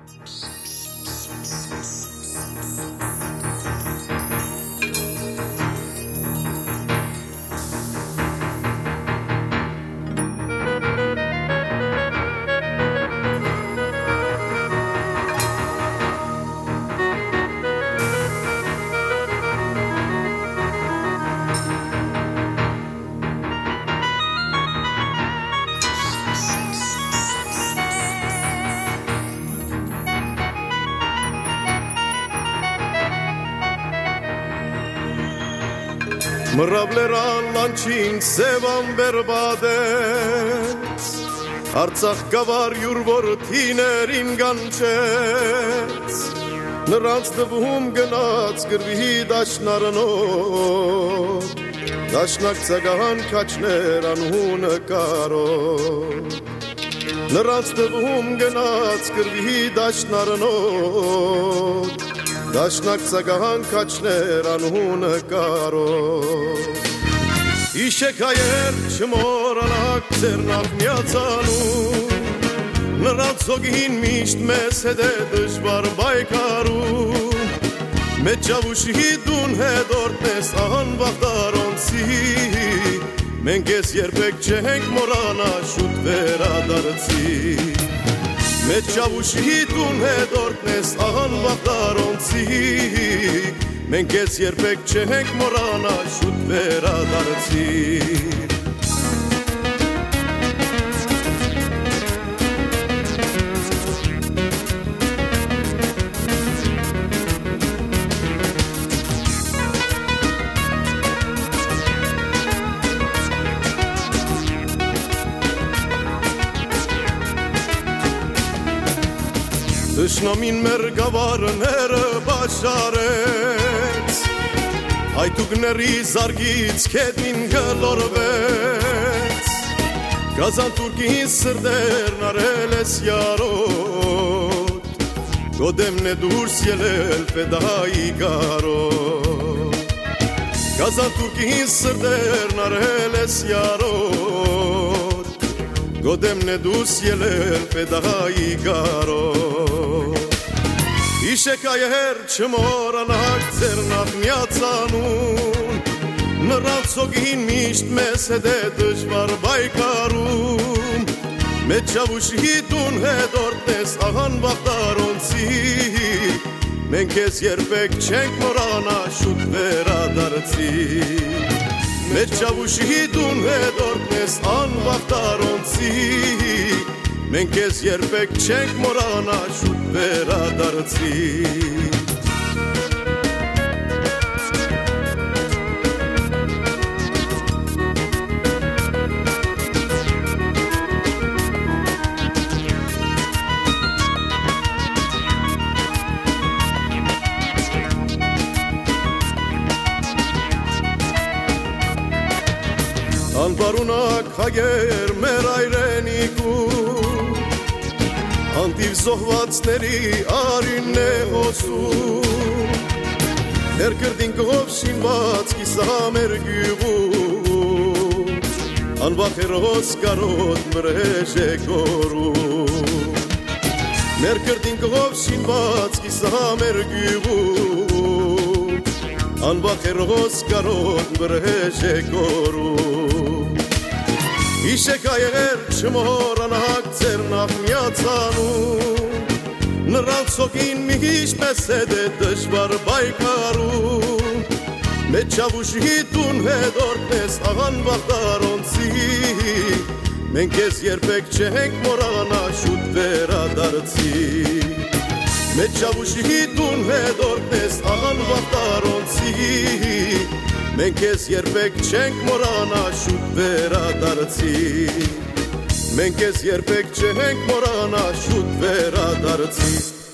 Մռավլերան լանչին սևան բերբադեց Արցախ գավար յուր որդիներին գանչեց Նրանց դվում գնաց գրվի դաշնարնոտ Դաշնակ ծագահան կաչներ անհունը կարոտ Նրանց դվում գնաց գրվի դաշնարնոտ Դաշնակ ծագահան կաչներ անհունը կարոտ Իշեք հայեր չմորանաք ձեր նախմյացանում Նրանց հոգին միշտ մեզ հետ է դժվար բայկարում Մեծ ճավուշի դուն հետորդ ես անվախտարոնցի Մենք ես երբեք չենք մորանա շուտ վերադարձի Մեծ ճավուշի դուն հետորդ ես անվախտարոնցի Մենք ես երբեք չենք մորանա շուտ վերադարձի Դշնամին մեր գավարները բաշարեց Հայտուկների զարգից կետին գլորվեց Գազանտուրկին սրդերն արել ես յարոտ Գոդեմն է դուրս ելել պեդայի գարոտ Գազանտուրկին սրդերն արել ես յարոտ Գոդեմն է դուրս ելել պեդայի գարոտ Իշեք այեր չմորանաք ձեր նախմյացանուն Նրանց հոգին միշտ մեզ հետ է դժվար բայկարում Մեծ ճավուշի դուն հետորդ ես անվախտարոնցի Մենք ես երբեք չենք մորանա շուտ վերադարձի Մեծ ճավուշի դուն հետորդ ես անվախտարոնցի Մենք ես երբեք չենք մորանա շուտ վերադարձի Անբարունակ հայեր մեր այրենիկում Անտիվ զոհվածների արինն է հոսում Մեր կրդինքով շինված կիսա մեր գյուղում Անվախ հերոս կարոտ մրեժ է կորում Մեր կրդինքով շինված կիսա մեր գյուղում Անվախ հերոս կարոտ մրեժ է կորում Իշեք այեր չմորանաք ձեր նախմյացանում Նրանց հոգին միշտ մեզ հետ է դժվար բայկարում Մեծ ճավուշի դուն հետորդ ես անվախտարոնցի Մենք ես երբեք չենք մորանա շուտ վերադարձի Մեծ ճավուշի դուն հետորդ ես անվախտարոնցի Մենք ես երբեք չենք մորանա շուտ վերադարձի Մենք ես երբեք չենք մորանա շուտ վերադարձի